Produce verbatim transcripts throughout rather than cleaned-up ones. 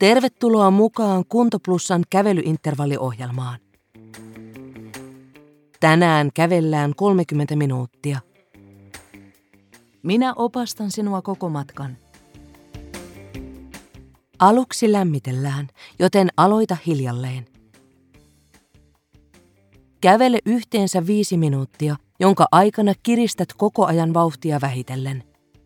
Tervetuloa mukaan Kuntoplussan kävelyintervalliohjelmaan. Tänään kävellään kolmekymmentä minuuttia. Minä opastan sinua koko matkan. Aluksi lämmitellään, joten aloita hiljalleen. Kävele yhteensä viisi minuuttia, jonka aikana kiristät koko ajan vauhtia vähitellen.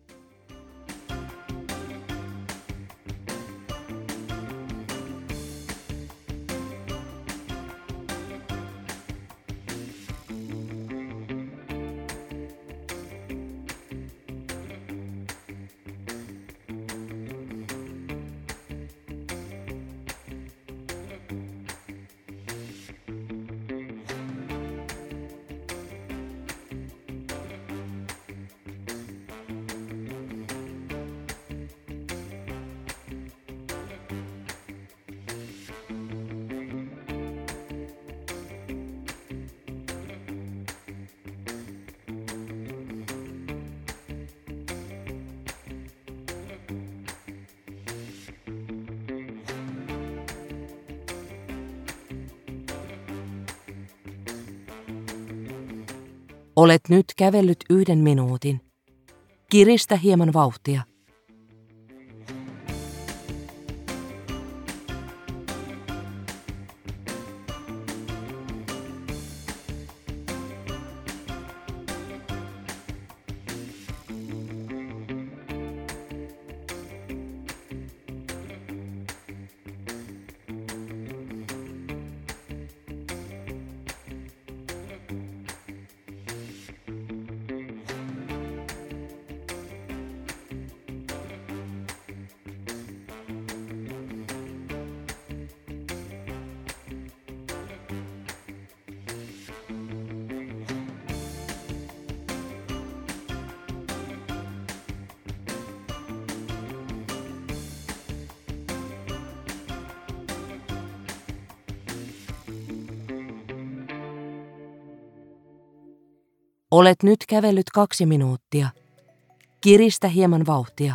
Olet nyt kävellyt yhden minuutin. Kiristä hieman vauhtia. Olet nyt kävellyt kaksi minuuttia. Kiristä hieman vauhtia.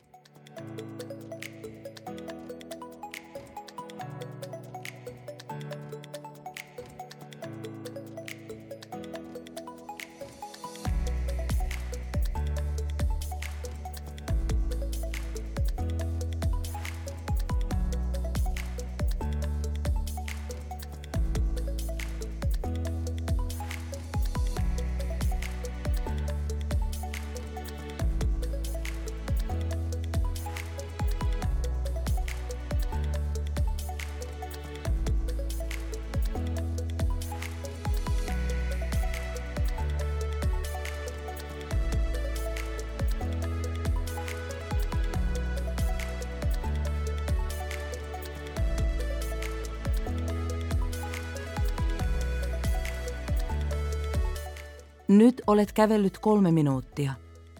Nyt olet kävellyt kolme minuuttia.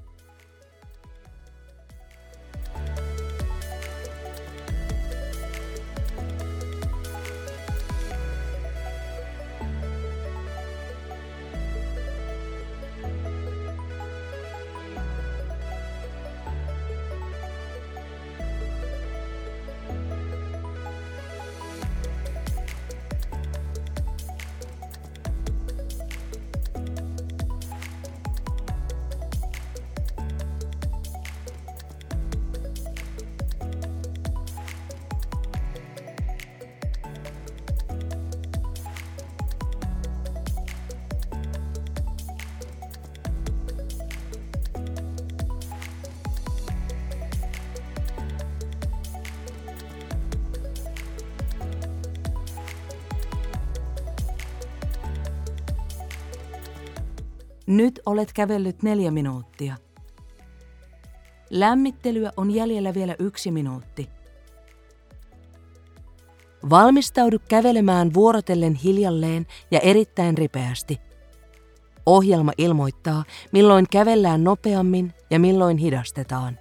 Nyt olet kävellyt neljä minuuttia. Lämmittelyä on jäljellä vielä yksi minuutti. Valmistaudu kävelemään vuorotellen hiljalleen ja erittäin ripeästi. Ohjelma ilmoittaa, milloin kävellään nopeammin ja milloin hidastetaan.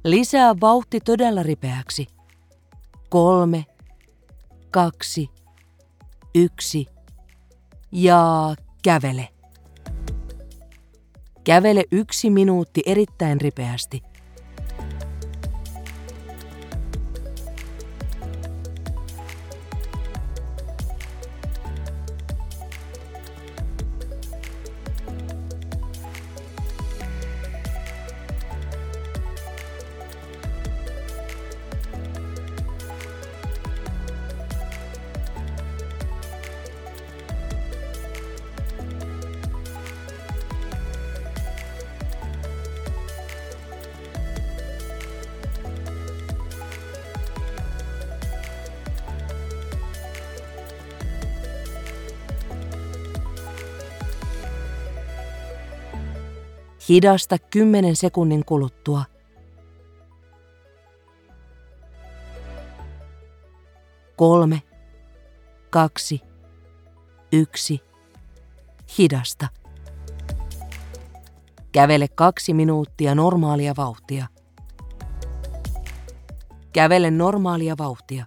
Lisää vauhti todella ripeäksi. Kolme, kaksi, yksi ja kävele. Kävele yksi minuutti erittäin ripeästi. Hidasta kymmenen sekunnin kuluttua. Kolme, kaksi, yksi, hidasta. Kävele kaksi minuuttia normaalia vauhtia. Kävele normaalia vauhtia.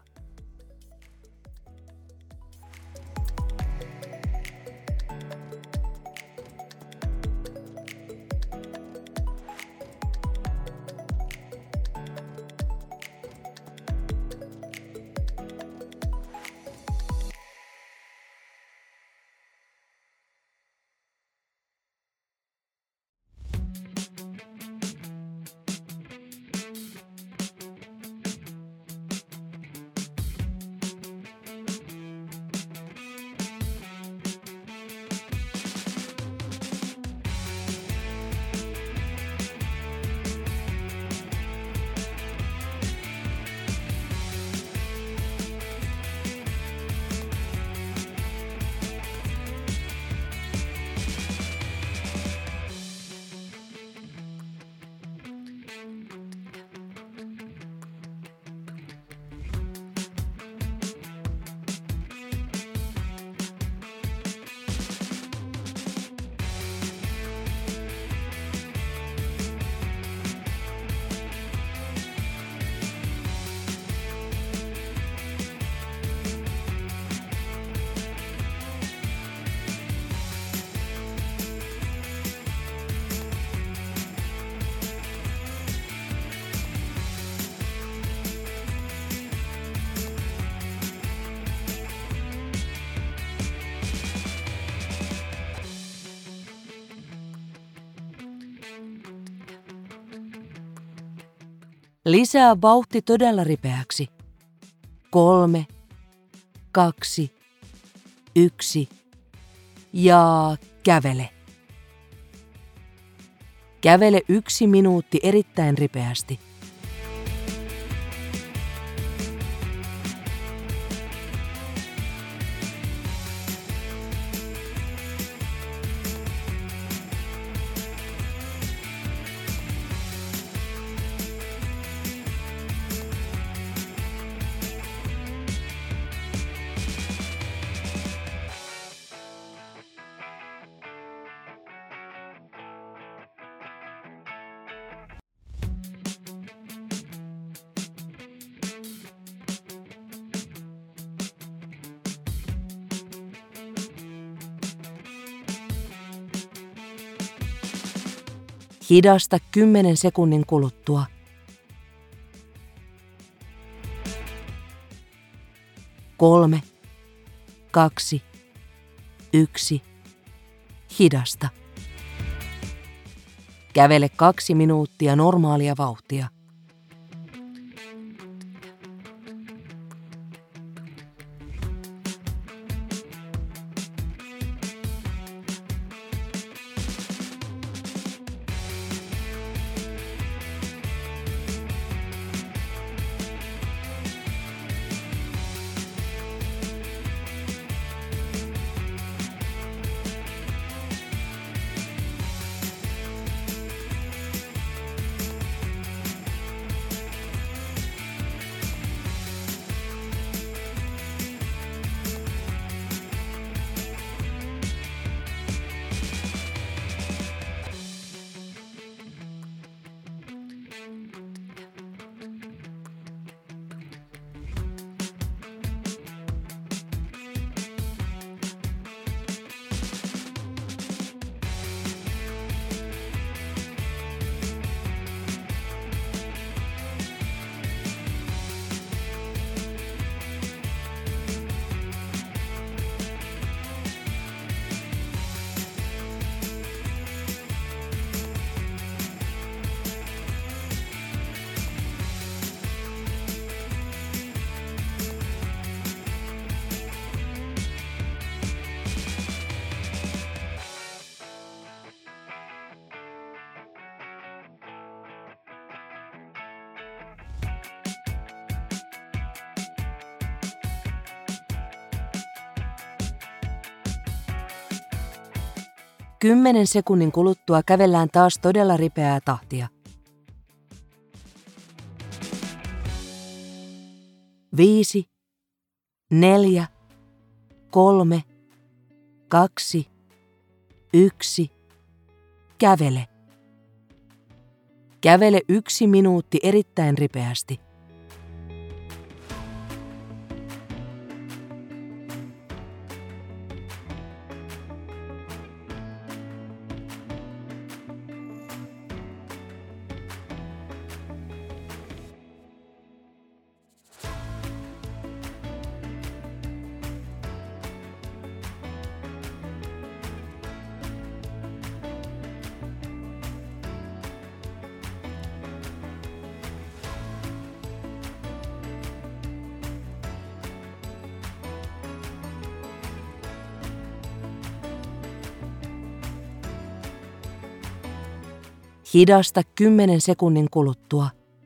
Lisää vauhti todella ripeäksi. Kolme, kaksi, yksi ja kävele. Kävele yksi minuutti erittäin ripeästi. Hidasta kymmenen sekunnin kuluttua. Kolme, kaksi, yksi, hidasta. Kävele kaksi minuuttia normaalia vauhtia. Kymmenen sekunnin kuluttua kävellään taas todella ripeää tahtia. Viisi, neljä, kolme, kaksi, yksi. Kävele. Kävele yksi minuutti erittäin ripeästi. Hidasta kymmenen sekunnin kuluttua.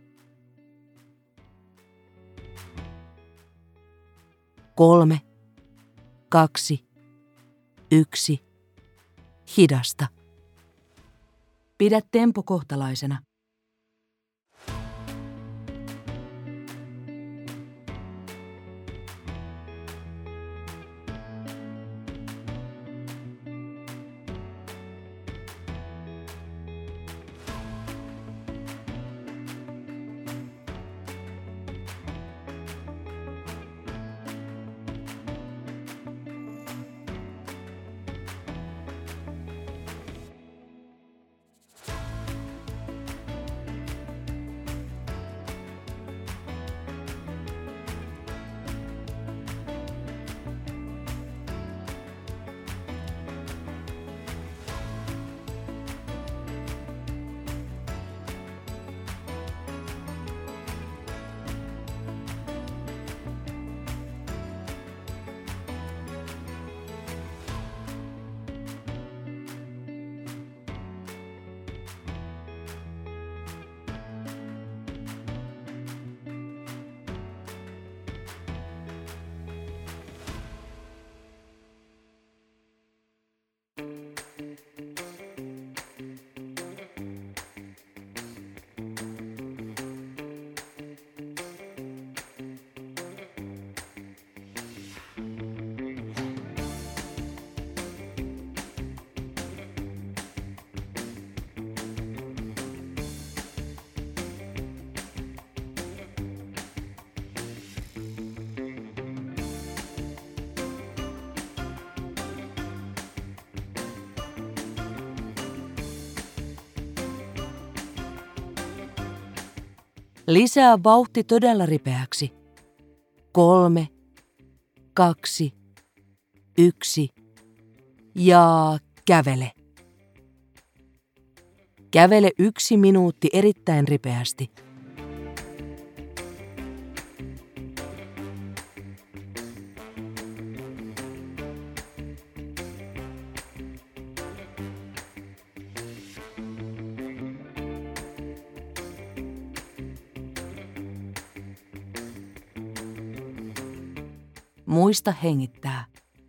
Kolme, kaksi, yksi. Hidasta. Pidä tempo kohtalaisena. Lisää vauhti todella ripeäksi. Kolme, kaksi, yksi ja kävele. Kävele yksi minuutti erittäin ripeästi. Muista hengittää.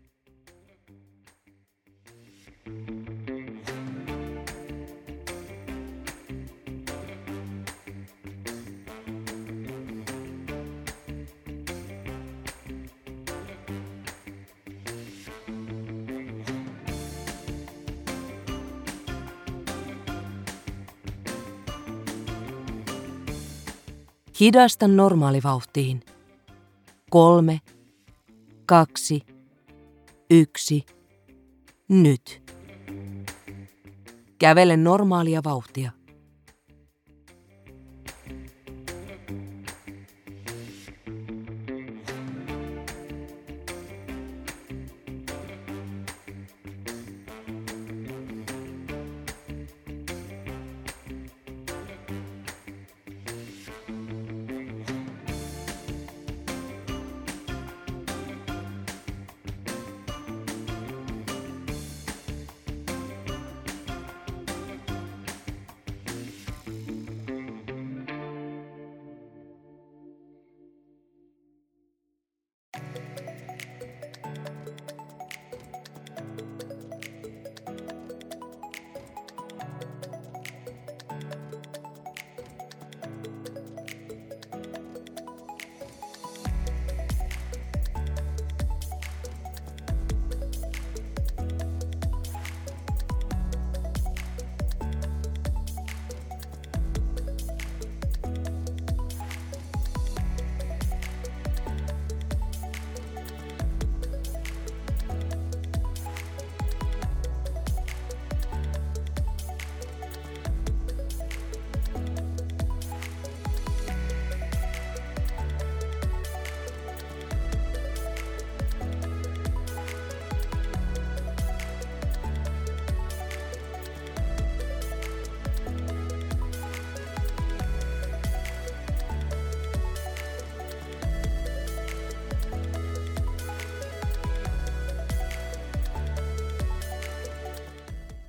Hidasta normaalivauhtiin. Kolme, kaksi, yksi, nyt. Kävele normaalia vauhtia.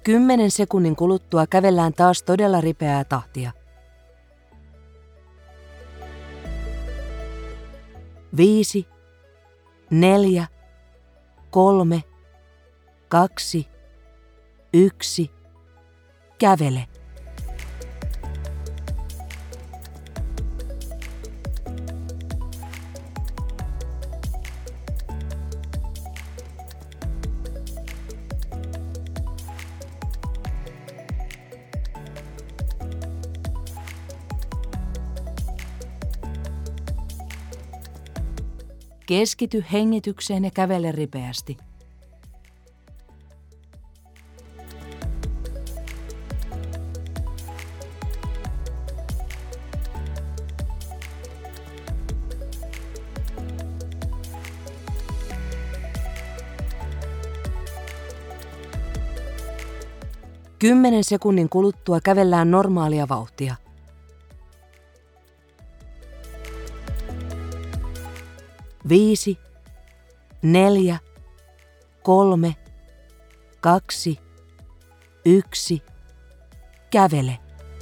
Kymmenen sekunnin kuluttua kävellään taas todella ripeää tahtia. Viisi, neljä, kolme, kaksi, yksi, kävele. Keskity hengitykseen ja kävele ripeästi. Kymmenen sekunnin kuluttua kävellään normaalia vauhtia. Viisi, neljä, kolme, kaksi, yksi, kävele.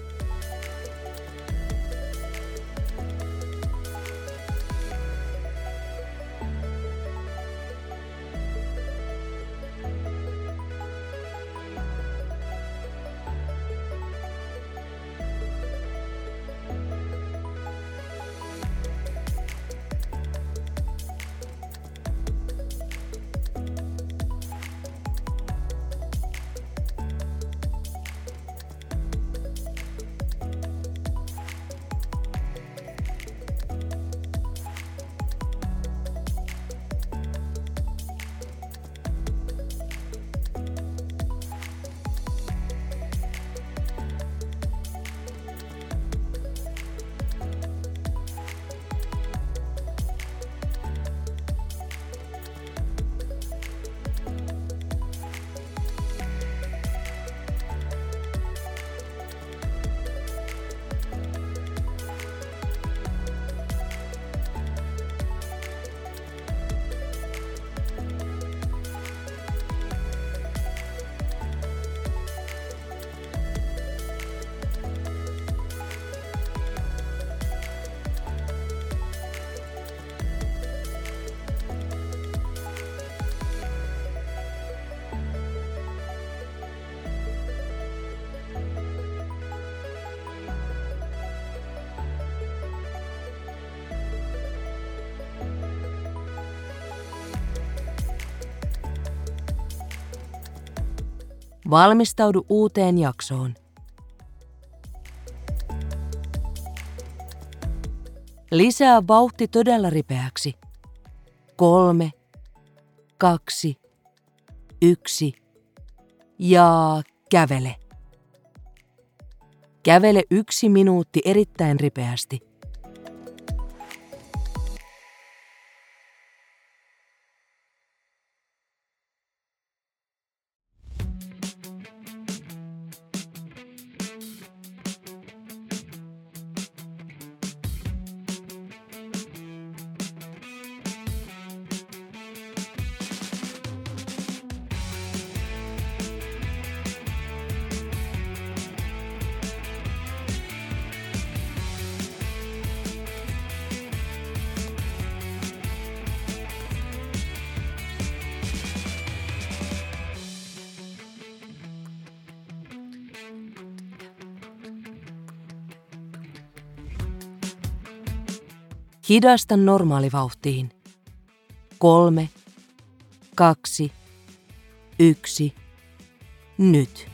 Valmistaudu uuteen jaksoon. Lisää vauhti todella ripeäksi. Kolme, kaksi, yksi ja kävele. Kävele yksi minuutti erittäin ripeästi. Hidasta normaalivauhtiin. Kolme, kaksi, yksi, nyt.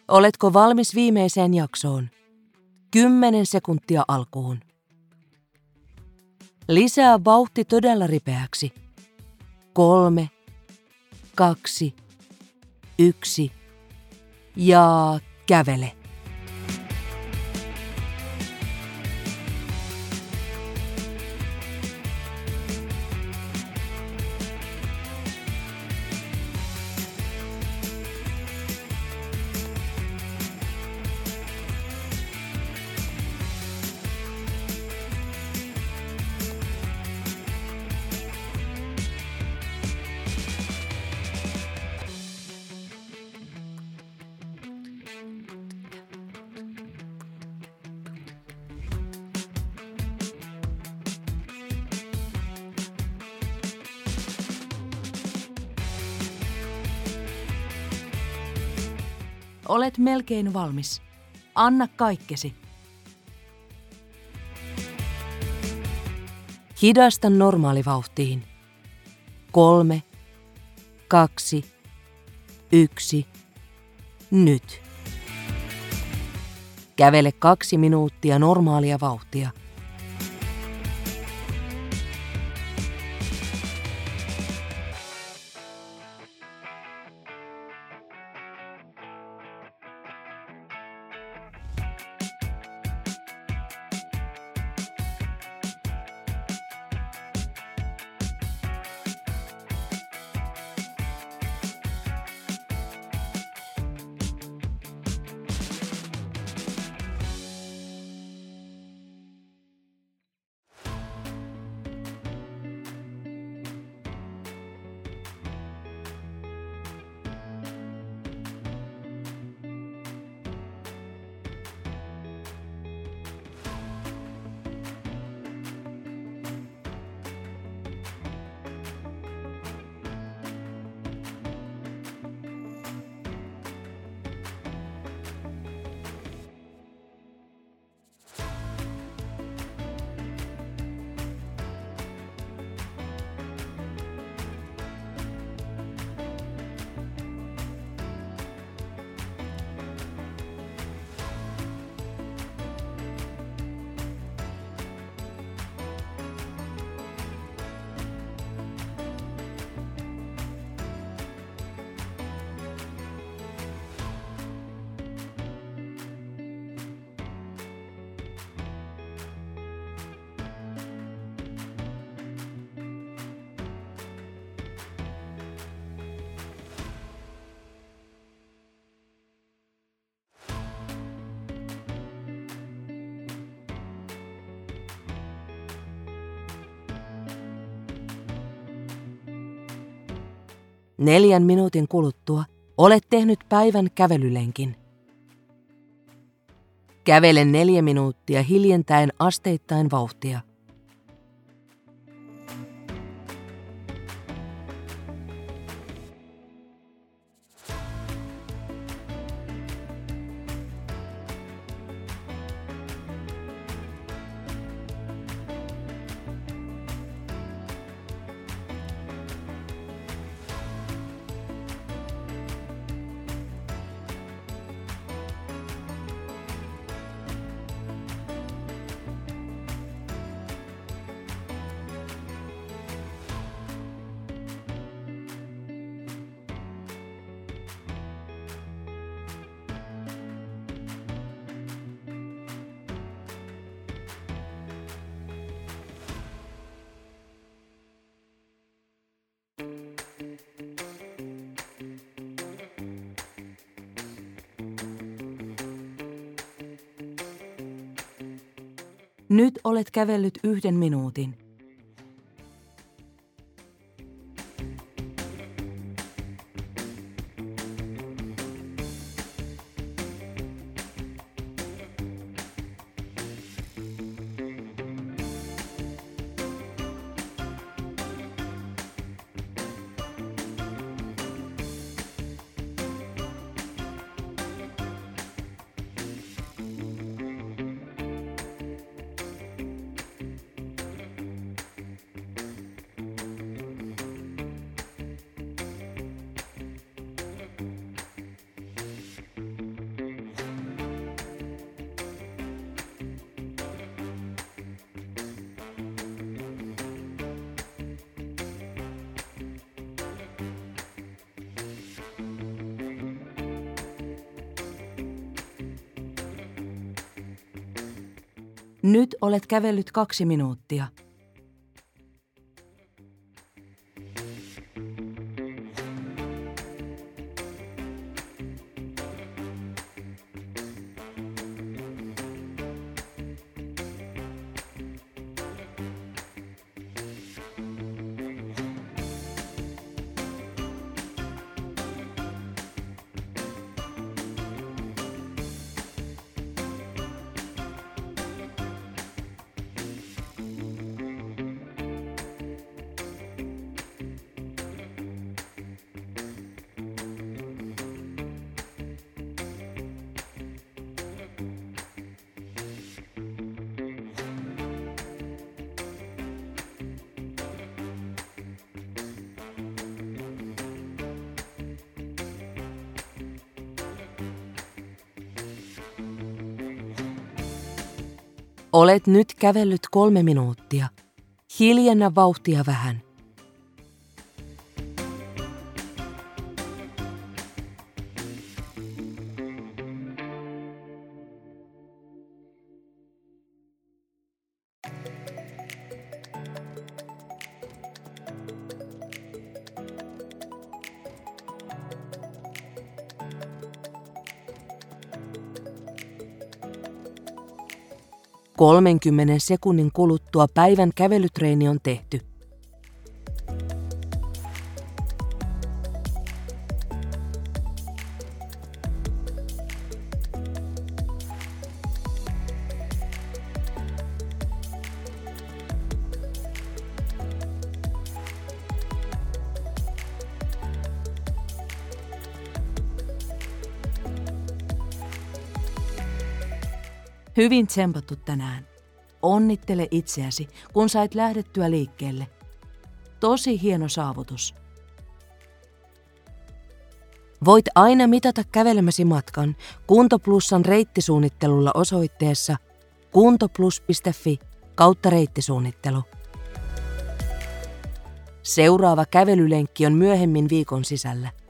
Oletko valmis viimeiseen jaksoon? Kymmenen sekuntia alkuun. Lisää vauhti todella ripeäksi. Kolme, kaksi, yksi ja kävele. Olet melkein valmis. Anna kaikkesi. Hidasta normaalivauhtiin. Kolme, kaksi, yksi, nyt. Kävele kaksi minuuttia normaalia vauhtia. Neljän minuutin kuluttua olet tehnyt päivän kävelylenkin. Kävele neljä minuuttia hiljentäen asteittain vauhtia. Nyt olet kävellyt yhden minuutin. Nyt olet kävellyt kaksi minuuttia. Olet nyt kävellyt kolme minuuttia. Hiljennä vauhtia vähän. kolmenkymmenen sekunnin kuluttua päivän kävelytreeni on tehty. Hyvin tsempattu tänään. Onnittele itseäsi, kun sait lähdettyä liikkeelle. Tosi hieno saavutus. Voit aina mitata kävelemäsi matkan Kuntoplussan reittisuunnittelulla osoitteessa kuntoplus piste fi kautta reittisuunnittelu. Seuraava kävelylenkki on myöhemmin viikon sisällä.